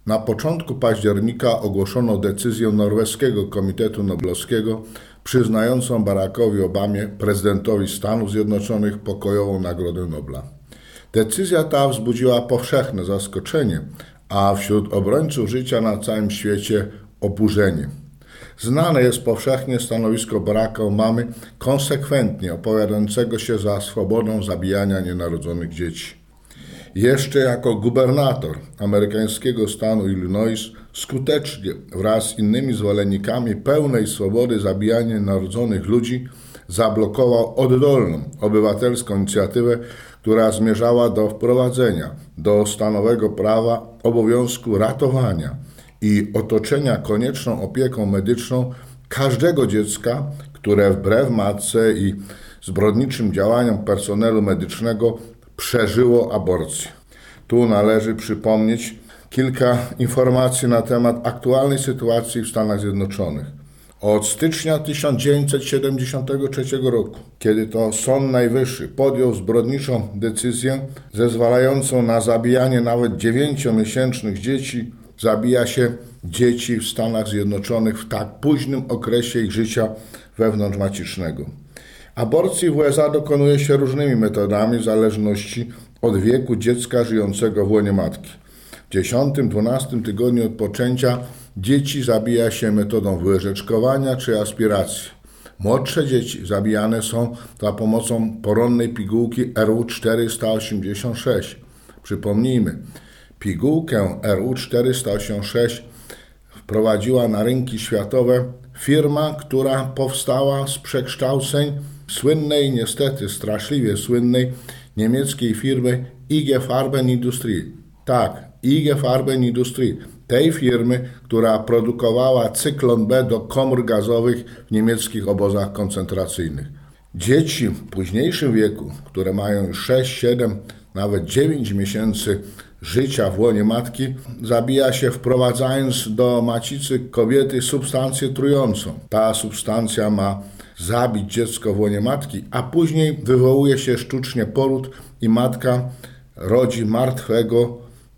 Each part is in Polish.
Na początku października ogłoszono decyzję norweskiego Komitetu Noblowskiego przyznającą Barackowi Obamie, prezydentowi Stanów Zjednoczonych, pokojową Nagrodę Nobla. Decyzja ta wzbudziła powszechne zaskoczenie, a wśród obrońców życia na całym świecie oburzenie. Znane jest powszechnie stanowisko Baracka Obamy, konsekwentnie opowiadającego się za swobodą zabijania nienarodzonych dzieci. Jeszcze jako gubernator amerykańskiego stanu Illinois skutecznie wraz z innymi zwolennikami pełnej swobody zabijania nienarodzonych ludzi zablokował oddolną obywatelską inicjatywę, która zmierzała do wprowadzenia do stanowego prawa obowiązku ratowania i otoczenia konieczną opieką medyczną każdego dziecka, które wbrew matce i zbrodniczym działaniom personelu medycznego przeżyło aborcję. Tu należy przypomnieć kilka informacji na temat aktualnej sytuacji w Stanach Zjednoczonych. Od stycznia 1973 roku, kiedy to Sąd Najwyższy podjął zbrodniczą decyzję zezwalającą na zabijanie nawet 9-miesięcznych dzieci, zabija się dzieci w Stanach Zjednoczonych w tak późnym okresie ich życia wewnątrzmacicznego. Aborcji w USA dokonuje się różnymi metodami w zależności od wieku dziecka żyjącego w łonie matki. W 10-12 tygodniu od poczęcia dzieci zabija się metodą wyłyżeczkowania czy aspiracji. Młodsze dzieci zabijane są za pomocą poronnej pigułki RU-486. Przypomnijmy, pigułkę RU-486 wprowadziła na rynki światowe firma, która powstała z przekształceń słynnej, niestety straszliwie słynnej niemieckiej firmy IG Farben Industrie. Tak, IG Farben Industrie. Tej firmy, która produkowała cyklon B do komór gazowych w niemieckich obozach koncentracyjnych. Dzieci w późniejszym wieku, które mają już 6, 7, nawet 9 miesięcy życia w łonie matki, zabija się wprowadzając do macicy kobiety substancję trującą. Ta substancja ma zabić dziecko w łonie matki, a później wywołuje się sztucznie poród i matka rodzi martwego,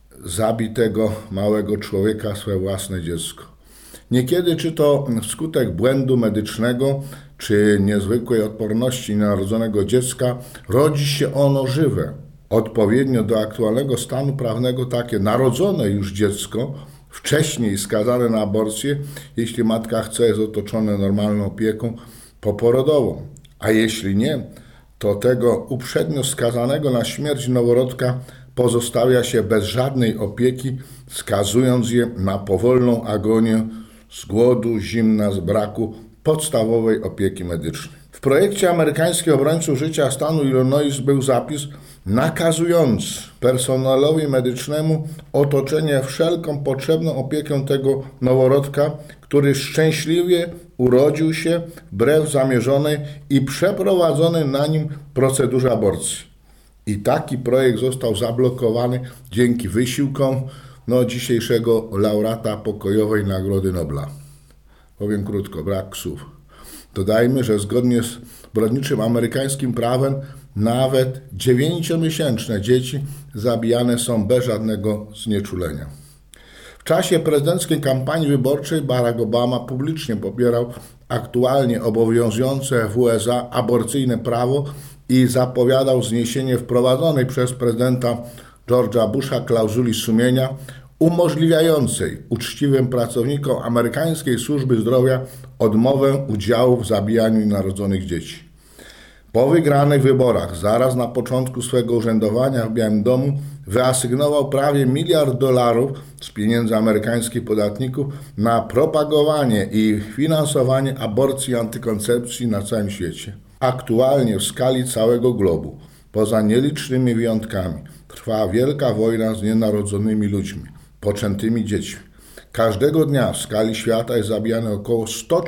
zabitego małego człowieka, swoje własne dziecko. Niekiedy, czy to wskutek błędu medycznego, czy niezwykłej odporności narodzonego dziecka, rodzi się ono żywe. Odpowiednio do aktualnego stanu prawnego takie narodzone już dziecko, wcześniej skazane na aborcję, jeśli matka chce, jest otoczone normalną opieką poporodową, a jeśli nie, to tego uprzednio skazanego na śmierć noworodka pozostawia się bez żadnej opieki, skazując je na powolną agonię z głodu, zimna, z braku podstawowej opieki medycznej. W projekcie amerykańskich obrońców życia stanu Illinois był zapis nakazujący personelowi medycznemu otoczenie wszelką potrzebną opieką tego noworodka, który szczęśliwie urodził się wbrew zamierzonej i przeprowadzonej na nim procedurze aborcji. I taki projekt został zablokowany dzięki wysiłkom dzisiejszego laureata pokojowej Nagrody Nobla. Powiem krótko, brak słów. Dodajmy, że zgodnie z zbrodniczym amerykańskim prawem nawet 9-miesięczne dzieci zabijane są bez żadnego znieczulenia. W czasie prezydenckiej kampanii wyborczej Barack Obama publicznie popierał aktualnie obowiązujące w USA aborcyjne prawo i zapowiadał zniesienie wprowadzonej przez prezydenta George'a Busha klauzuli sumienia umożliwiającej uczciwym pracownikom amerykańskiej służby zdrowia odmowę udziału w zabijaniu nienarodzonych dzieci. Po wygranych wyborach, zaraz na początku swego urzędowania w Białym Domu, wyasygnował prawie $1 miliard z pieniędzy amerykańskich podatników na propagowanie i finansowanie aborcji i antykoncepcji na całym świecie. Aktualnie w skali całego globu, poza nielicznymi wyjątkami, trwa wielka wojna z nienarodzonymi ludźmi, poczętymi dziećmi. Każdego dnia w skali świata jest zabijane około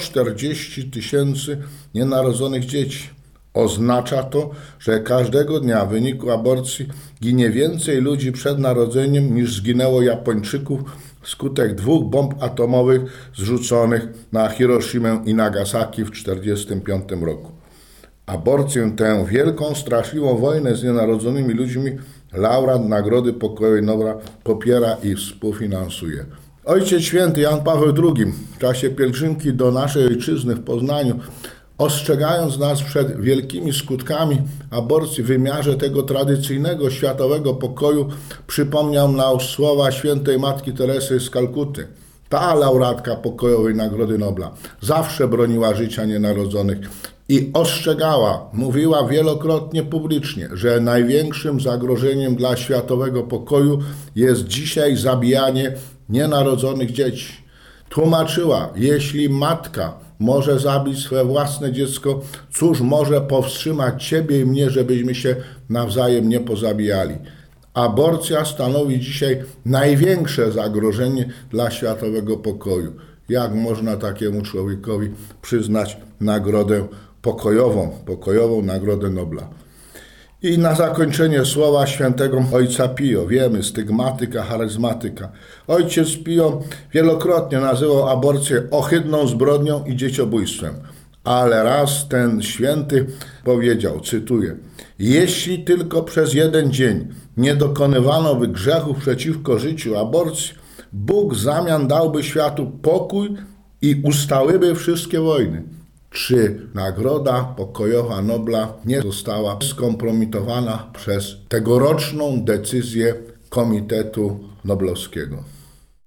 140 000 nienarodzonych dzieci. Oznacza to, że każdego dnia w wyniku aborcji ginie więcej ludzi przed narodzeniem niż zginęło Japończyków wskutek 2 bomb atomowych zrzuconych na Hiroshimę i Nagasaki w 1945 roku. Aborcję tę wielką, straszliwą wojnę z nienarodzonymi ludźmi laureat Nagrody Pokojowej Nobla popiera i współfinansuje. Ojciec Święty Jan Paweł II w czasie pielgrzymki do naszej ojczyzny w Poznaniu, ostrzegając nas przed wielkimi skutkami aborcji w wymiarze tego tradycyjnego światowego pokoju, przypomniał nam słowa świętej Matki Teresy z Kalkuty. Ta laureatka Pokojowej Nagrody Nobla zawsze broniła życia nienarodzonych i ostrzegała, mówiła wielokrotnie publicznie, że największym zagrożeniem dla światowego pokoju jest dzisiaj zabijanie nienarodzonych dzieci. Tłumaczyła, jeśli matka może zabić swoje własne dziecko, cóż może powstrzymać ciebie i mnie, żebyśmy się nawzajem nie pozabijali. Aborcja stanowi dzisiaj największe zagrożenie dla światowego pokoju. Jak można takiemu człowiekowi przyznać nagrodę pokojową Nagrodę Nobla? I na zakończenie słowa świętego ojca Pio. Wiemy, stygmatyka, charyzmatyka. Ojciec Pio wielokrotnie nazywał aborcję ohydną zbrodnią i dzieciobójstwem. Ale raz ten święty powiedział, cytuję: jeśli tylko przez jeden dzień nie dokonywano by grzechów przeciwko życiu, aborcji, Bóg w zamian dałby światu pokój i ustałyby wszystkie wojny. Czy Nagroda Pokojowa Nobla nie została skompromitowana przez tegoroczną decyzję Komitetu Noblowskiego?